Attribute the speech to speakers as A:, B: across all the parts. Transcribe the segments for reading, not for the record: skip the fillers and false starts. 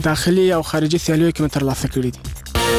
A: داخلي او خارجي سیالیو کې ترلاسه کړي دي.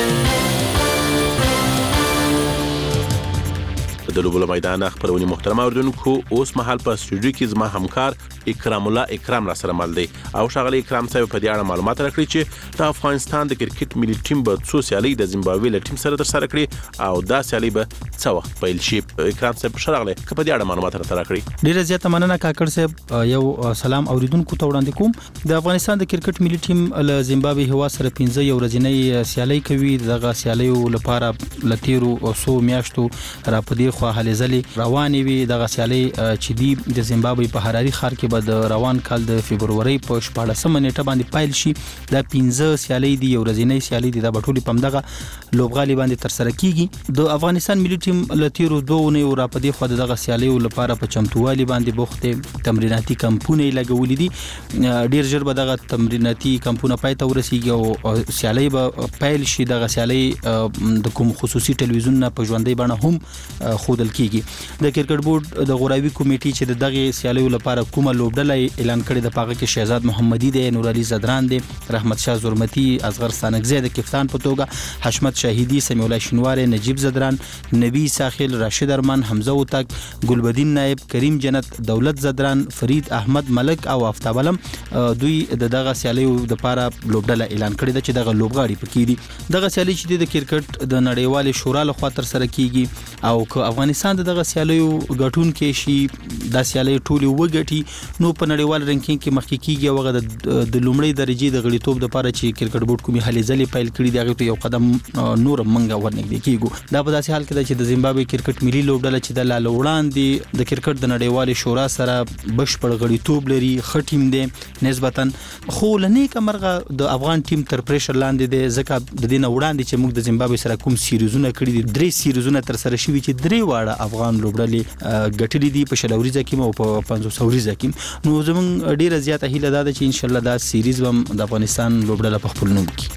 B: د لوبو میدان خبرونه محترم اوردونکو اوس مهال په استودیو کې زما همکار اکرام الله اکرام را سره مل دی او شغله اکرام صاحب په دې اړه معلومات راکړي چې د افغانستان د کرکټ ملي ټیم به څو سیالي د زیمبابوې له ټیم سره ترسره کړي او دا سیالي به څو وخت پیل شي. اکرام صاحب شغله په دې اړه معلومات راکړي.
C: ډیره زیاته مننه کاکړ صاحب. یو سلام اوریدونکو ته وړاندې کوم. د افغانستان د کرکټ ملي ټیم له زیمبابوې هوا سره 15 یو ورځنی سیالي کوي. دغه سیالیو لپاره لتیرو او 100 میاشتو را پدې خو هلې ځلې روانې وي. دغه سیالي چې دی د زیمبابوې په حراري ښار کې به د روان کال د فبرवरी په 14 نیټه باندې پایل شي. دا 15 سیالي دی، یو ورځنی سیالي دی. دا بټولي پمدغه لوبغالي باندې تر سره کیږي. د افغانستان ملي ټیم لتیرو 2 نه را پدې خو دغه سیالیو لپاره په چمتووالي باندې بوخته تمریناتي کمپونه لګولې دي. ډیر ژر به دغه تمریناتي کمپونه پای ته ورسیږي او سیالي به پایل شي. دغه سیالي د کوم خصوصي ټلویزیون نه په ژوندۍ بڼه هم خودل کیږي. د کرکټ بورډ د غوراوي کمیټې چې دغه سیالیو لپاره کومه لوبډله اعلان کړې د پاګه کې شهزاد محمدي دی، نور علي زدران دی، رحمت شاه زرمتی، اصغر ستانکزی د کپتان په توګه، حشمت شاهیدی، سمیع الله شینواری، نجیب زدران، نبی ساخل، راشد ارمان، حمزه وتک، ګلبدین نائب، کریم جنت، دولت زدران، فرید احمد ملک او آفتاب علم دوی دغه سیالیو لپاره لوبډله اعلان کړې ده چې دغه لوبغاړي پکې دي. دغه سیالي چې د کرکټ د نړیوال شورا لخوا تر سره کیږي او که افغانستان دغه سیالیو غټون کې شي د سیالي ټولي وګټي نو په نړیوال رینکینګ کې مخکې کیږي او د لومړۍ درجه د غړیتوب لپاره چې کرکټ بورډ کومي هلې ځلې پیل کړي دی هغه ته یو قدم نور منګه ورنږدې کیږي. دا په داسې حال کې چې د زیمبابوې کرکټ ملي لوبډله چې د لاله وړاندې د کرکټ د نړیوال شورا سره بشپړ غړیتوب لري، خټیم دی نسبتا، خو لنیک مرغه د افغان ټیم تر پریشر لاندې دی ځکه د دې نه وړاندې چې موږ د زیمبابوې سره کوم سیریزونه کړي دي 3 سیریزونه تر سره شوي چې 3 واړه افغان لوبډلې ګټلې دي په شلوريزه کې او په 500 وريزه کې. نو زمون ډیره زیاته هیله ده چې ان شاء الله دا سیریز هم د افغانستان لوبډله په خپل نوم کې.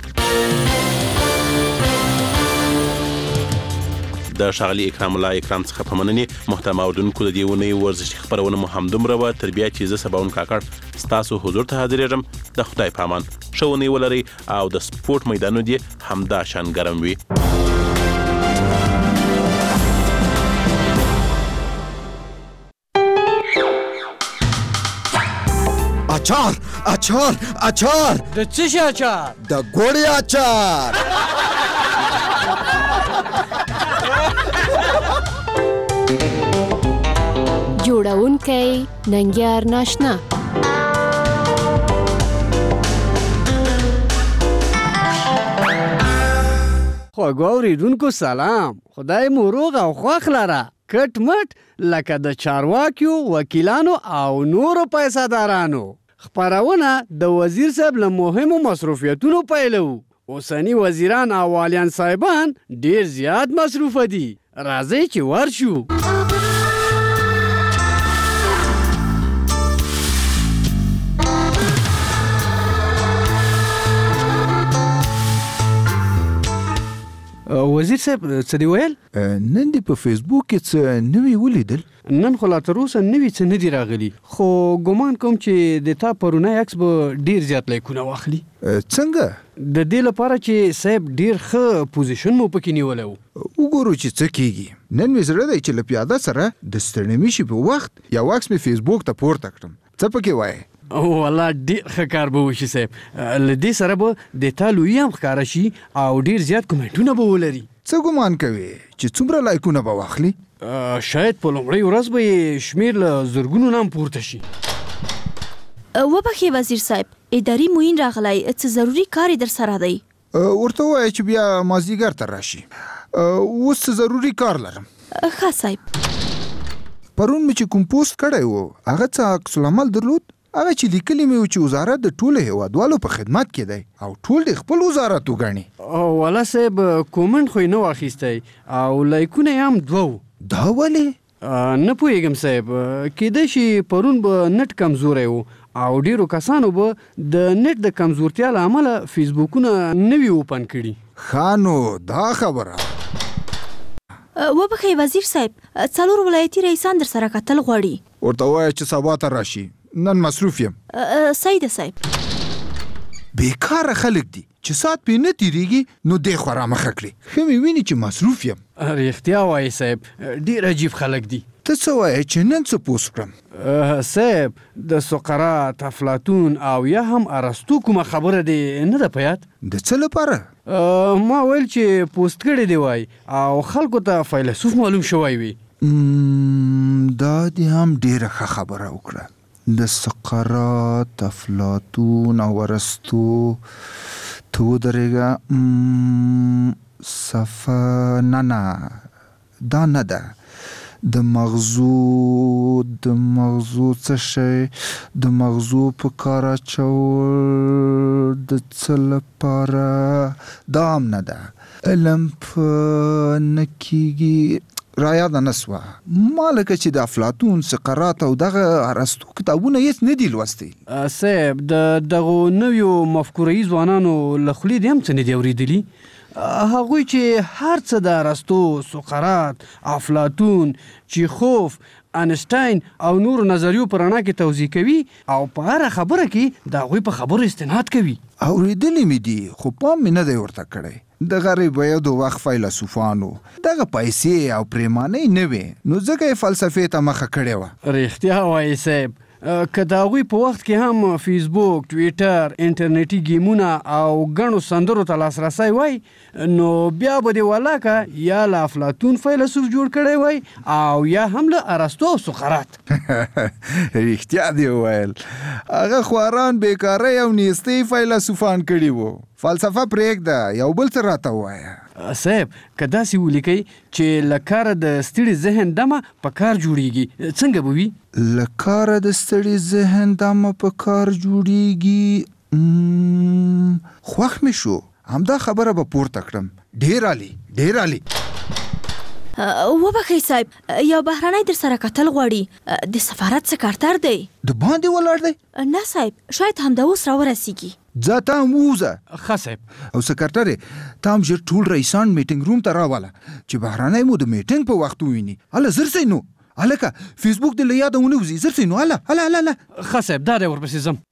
B: د شغلی اکرام الله اکرام څخه په مننې محترم اوردونکو د دیونی ورزشي خبرونه مو هم دومره و تربیه چې زه سباون کاکړ ستاسو حضور ته حاضرېږم. د خدای پامان شونې ولري او د سپورت میدانو دی همدا شان ګرم وي.
D: اچار اچار اچار
E: د څه شي اچار؟
D: د ګوړې اچار.
F: جوړونکی ننګیار ناشنا.
E: خوږو اوریدونکو سلام، خدای مو روغ او خوښ لره. کټ مټ لکه د چارواکیو، وکیلانو او نورو پیسادارانو. خبرونه د وزیر صاحب له مهمو مصروفیتونو پیلو. اوسنی وزیران او والیان صاحبان ډیر زیات مصروفه دي. راځئ چې ورشو. وزیر صاحب څه دی ویل؟
D: نن دی په فیسبوک کې څه نوی ولیدل؟
E: نن خو لا تر اوسه نوی څه نه دی راغلی، خو ګمان کوم چې د تا پرونی عکس به ډیر زیات لایکونه واخلي.
D: څنګه؟
E: د دې لپاره چې صاحب ډیر ښه پوزیشن مو پکې نیولی و.
D: وګورو چې څه کیږي. نن مې زړه دی چې له پیاده سره د ستړنیمشي په وخت یو عکس مې فیسبوک ته پورته کړم. څه پکې وایي؟
E: والله ډیر ښه کار به وشي صاحب. له دې سره به د تا لویي هم ښکاره شي او ډیر زیات کومنټونه به ولري.
D: څه ګمان کوي چې څومره لایکونه به واخلي؟
E: شاید په لومړۍ ورځ به یې شمیر له زرګونو نه هم پورته شي.
G: وبخښئ وزیر صاحب، اداري معین راغلی، څه ضروري کار یې در سره دی؟
D: ورته ووایه چې بیا مازدیګر ته راشي. اوس څه ضروري کار لرم.
G: ښه صاحب.
D: پرون مې چې کوم پوسټ کړی و هغه څه عکس العمل درلود؟ هغه چې لیکلی مې و چې وزارت د ټولو هیوادوالو په خدمت کې دی او ټول د خپل وزارت وګڼي.
E: والا صاحب کومنټ خو یې نه واخیستی او لایکونه یې هم 2.
D: دا ولې؟
E: نه پوهېږم صاحب، کیدای شي پرون به نټ کمزوری و او ډیرو کسانو به د نټ د کمزورتیا له امله فیسبوکونه نه وي اوپن کړي.
D: ښه نو دا خبره.
G: وبخښئ وزیر صاحب، 4 ولایتي رئیسان در سره کتل غواړي.
D: ورته ووایه چې سبا ته راشي، نن مصروف یم.
G: صحیح ده صاحب.
D: بیکاره خلک دي چې سات پې نه تیریږي نو دی خوا رامخه کړي. ښه مې ویني چې مصروف یم.
E: رښتیا وایي صاحب، ډېر عجیب خلک دي.
D: ته څه وایې چې نن څه پوسټ کړم؟
E: صاحب د سقراط، افلاطون او یا هم ارسطو کومه خبره دې نه ده په یاد؟
D: د څه لپاره؟
E: ما ویل چې پوسټ کړی دی وای او خلکو ته فیلسوف معلوم شوی وي.
D: دا دې هم ډېره ښه خبره وکړه. د سقراط، افلاطون او ارسطو ته ودرېږه. صفه نه دا نه ده. د مغزو څه شی، د مغزو په کار اچول د څه لپاره، دا هم نه ده. علم په نه کېږي، رایاده نه سوه. ما لکه چې د افلاطون، سقراط او دغه ارسطو کتابونه هېڅ نه دي لوستي.
E: صاحب د دغو نویو مفکوره‌یي ځوانانو له خولې دې هم څه نه دي اورېدلي؟ هغوی چې هر څه د ارسطو، سقراط، افلاطون، چیخوف، انشتاین او نورو نظریو په رڼا کې توضیح کوي او په هره خبره کې د هغوی په خبرو استناد کوي.
D: اورېدلي مې دي خو پام مې نه دی ورته کړی. د غریبیو د وخت فیلسوفانو دغه پیسې او پریمانۍ نه وې نو ځکه یې فلسفې ته مخه کړې وه.
E: رښتیا وایي صاحب، که د هغوی په وخت کې هم فیسبوک، ټویټر، انټرنیټي ګیمونه او ګڼو سندرو ته لاسرسی وای نو بیا به دې ولاکه یا له افلاطون فیلسوف جوړ کړی وای او یا هم له ارسطو او سقراط.
D: رښتیا دی وویل. هغه خواران بیکاره او نیستي فیلسوفان کړي وو. فلسفه پرېږده، یو بل څه راته ووایه.
E: صاحب که داسې ولیکئ چې له کاره د ستړي ذهن دمه په کار جوړیږي، څنګه به وي؟
D: له کاره د ستړي ذهن دمه په کار جوړیږي. خوښ مې شو، همدا خبره به پورته کړم. ډېر عالي، ډېر عالي.
G: وبخئ صاحب، یو بهرنی در سره کتل غواړي. د سفارت سکرتر دی.
D: د باندې ولاړ دی؟
G: نه صاحب، شاید همدا اوس راورسیږي.
D: ځه ته هم ووځه.
E: ښه صاحب.
D: او سکرتر ته هم ژر ټول رئیسان میټینګ روم ته راوله چې بهرنی مو د میټینګ په وخت وویني. هله زر سئ نو، هلکه فیسبوک دې له یاده ونه وځي. زر سئ نو، هله.
E: ښه صاحب، دا دی ورپسې ځم.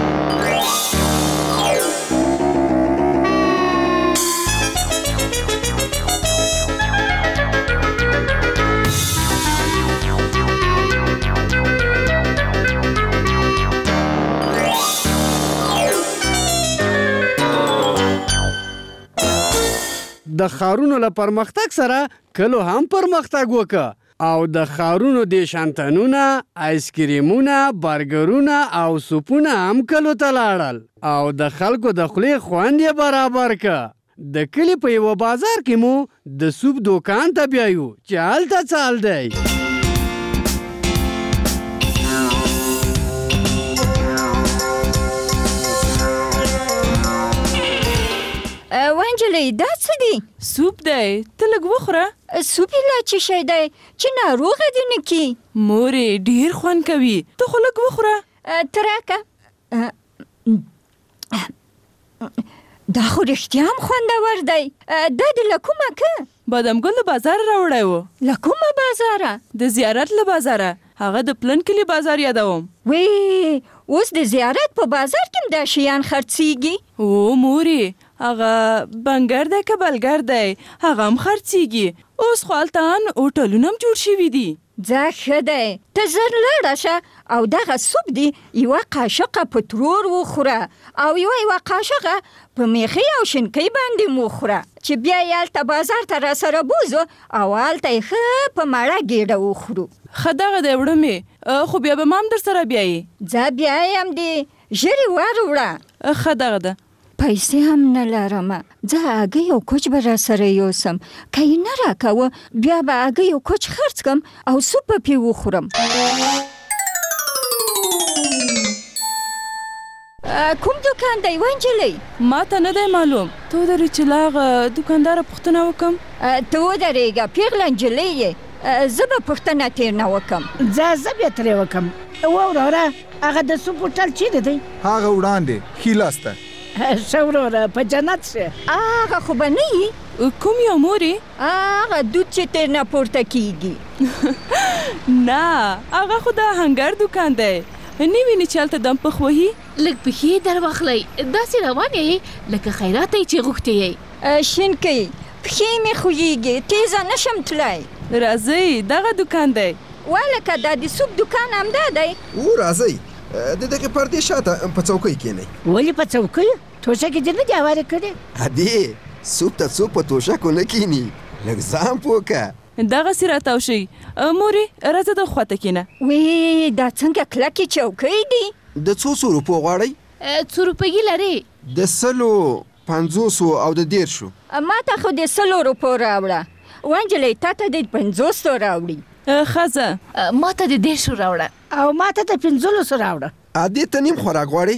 E: د ښارونو له پرمختګ سره کلو هم پرمختګ وکړه او د ښارونو د شانتنونه، آیسکریمونه، برګرونه او سوپونه هم کلو ته لاړل او د خلکو د خولې خوند یې برابر کړه. د کلي په یوه بازار کې مو د سوپ دوکان ته بیایو چې هلته څه حال دی.
H: وانجلۍ دا څه دی؟
I: سوپ دی، ته لږ وخوره.
H: سوپ یې لا څه شی دی چې ناروغه دې نه کي؟
I: مورې ډېر خوند کوي، ته خو لږ وخوره.
H: ته راکه. دا خو رښتیا هم خوندور دی. دا د له کومه که؟
I: بادام ګل له بازاره راوړی و.
H: له کومه بازاره؟
I: د زیارت له بازاره. هغه د پلن کلي بازار یادوم.
H: وی اوس د زیارت په بازار کې هم دا شیان خرڅیږي؟
I: او مورې، هغه بنګر دی که بلګر دی، هغه هم خرڅیږي. اوس خو هلته ان هوټلونه هم جوړ شوي دي.
H: ځه ښه دی، ته زر لاړه شه او دغه سوپ دی یوه قاشقه په ترور وخوره او یوه قاشقه په میخي او شینکۍ باندې موخوره چې بیا یې هلته بازار ته راسره بوزو او هلته یې ښه په مړه ګېډه وخورو.
I: ښه دغه دی وړمې، خو بیا به ما هم در سره بیایې.
H: ځه بیایم دې، ژر یې واروړه.
I: ښه دغه ده.
H: پیسې هم نه لرمه. ځه هګۍ او کوچ به راسره یوسم، که یې نه راکوه بیا به هګۍ او کوچ خرڅ کړم او سوپ به پې وخورم. کوم دکان دی وانجلۍ؟
I: ما ته نه دی معلوم. ته ودرې چې له هغه دوکانداره پوښتنه وکړم.
H: ته ودرېږه، پیغله نجلۍ یې، زه به پوښتنه تېر نه وکړم.
J: ځه زه بیا ترې وکړم. وروره هغه د سوپ هوټل چیرې دی؟
D: هغه وړاندې ښي لاس ته.
J: ښه وروره په جنت شه.
H: هغه خو به نه یي؟
I: کوم یو مورې؟
H: هغه دود چې تېر نه پورته کېږي.
I: نه، هغه خو د هنګر دوکان دی. نه وینې چې هلته دم پخ وهي؟
F: لږ پښې در واخلئ داسې روان یې لکه خیرات یې چې غوښتې یې
H: شینکۍ پښې مې خوږیږي تیزه نشم تلای
I: راځئ دغه دکان دی
H: والکه دا د سوپ دکان همدا دی
K: راځئ د دغه پردې شاته په چوکۍ کېنئ
J: ولې په چوکۍ توشکې دې نه دي هوارې کړې
K: ادې سوپ ته څوک په توشکو نه کېني لږ ځان پوه که
I: دغسې راتاو شئ مورې راځه د خواته کېنه
H: وی دا څنګه کلکې چوکۍ دي
K: د څو روپو غواړئ
F: 100 روپۍ لرې
K: د 100 50 او د 10
H: ما ته خو د 100 روپو راوړه وانجلۍ تا ته د 50 راوړي
I: ښځه
F: ما ته د 150 راوړه
J: او ما ته د 15 راوړه
K: ادې ته نیم خوراک غواړئ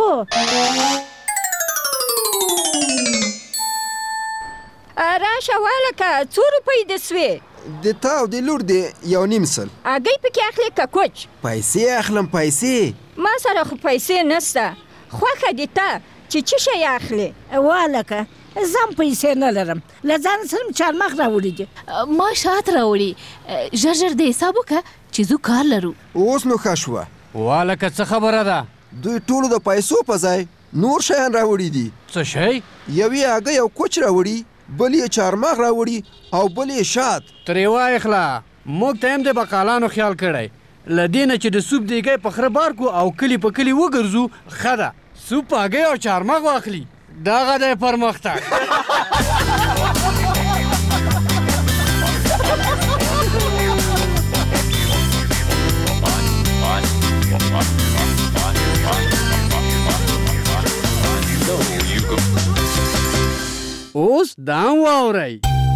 H: راشه والکه 2 روپۍ د سوې
K: د تا او د لور د 1.5 سل
H: اگۍ پکې اخلي که کوچ
K: پیسې اخلم پیسې
H: ما سره خو پیسې نسته خوښه دې ته چې څه شی اخلي
J: والکه زم پیسې نه لرم له ځان سره چارمغ راوړي دي
F: ما شات راوړي ژر ژر د حساب وکړه چې زه کار لرو
K: اوس نو ښه شوه
E: والکه څه خبره ده
K: دوی ټولو د پیسو په ځای نور شیان راوړي دي
E: څه شی
K: یوې هګۍ او کوچ راوړي بل یې چارمغ راوړي او بل یې شات
E: ترې واخله موږ ته هم د بقالانو خیال کړی له دې نه چې د سوپ دیګی په خره بار کو او کلي په کلي وګرځو ښه ده سوپ هګۍ او چارمغ واخلي دغه دی پرمختګ اوس دام واورئ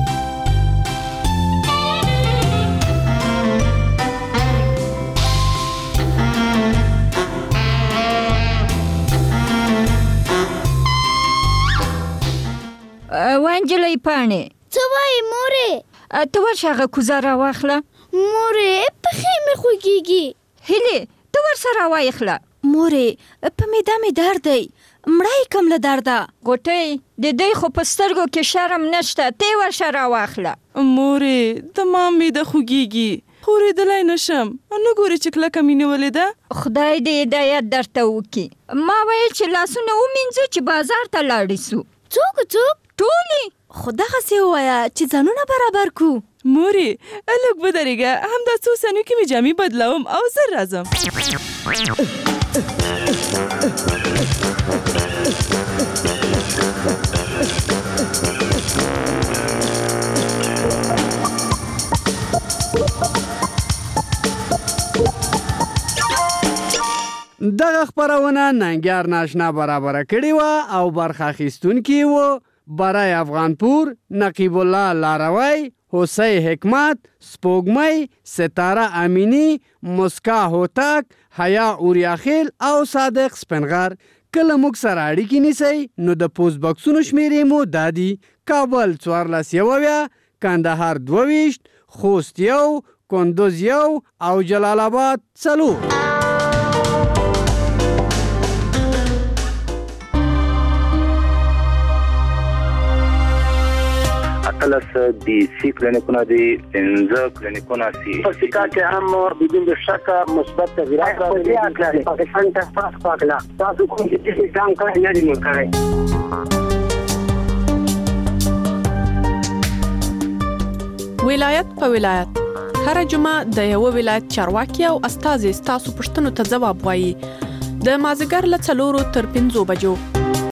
H: وانجلۍ پاڼې
L: څه وایې مورې
H: ته ورشه هغه کوزه راواخله
L: مورې پښې مې خوږیږي
H: هیلې ته ورسره واخله
G: مورې په معده مې درد دی مړی کم له درده
H: غوټۍ د دوی خو په سترګو کې شرم نشته ته ورشه راواخله
I: مورې د ما معده خوږیږي خورېدلی نشم نه ګورې چې کلکه مې نیولې ده
H: خدای دې هدایت درته وکړي ما ویل چې لاسونه ومینځو چې بازار ته لاړې سو
L: څوک
H: ټولې
G: خو دغسې ووایه چې ځانونه برابر کو
I: مورې لږ ودرېږه همدا څو ثانیو کې مې جامې بدلوم او زر راځم
E: دغه خپرونه ننګیار ناشنا برابره کړې وه او برخه اخیستونکي وو برای افغانپور نقیب الله لاروی حسی حکمت سپوږمۍ ستاره امینی مسکا هوتک حیا اوریاخیل او صادق سپنغر کله موږ سره اړیکې نیسئ نو د پوسټ بکسونو شمیرې مو دا دي کابل 14 کندهار 22 خوست 1 کندوز 1 او جلال آباد 4
M: اتلس دی سی کلینیکونه دی 15 کلینیکونه سی
N: په سکا کې هم بدون شک مثبت تغیرات راغلي دي پاکستان ته تاسو پاکلا تاسو کوم چې کام کوي نه دی مکرای
O: ولایت په ولایت هر جمعه د یو ولایت چارواکي او استازي تاسو پښتنو ته ځواب وایي د مازیګر له 4 تر 5 بجو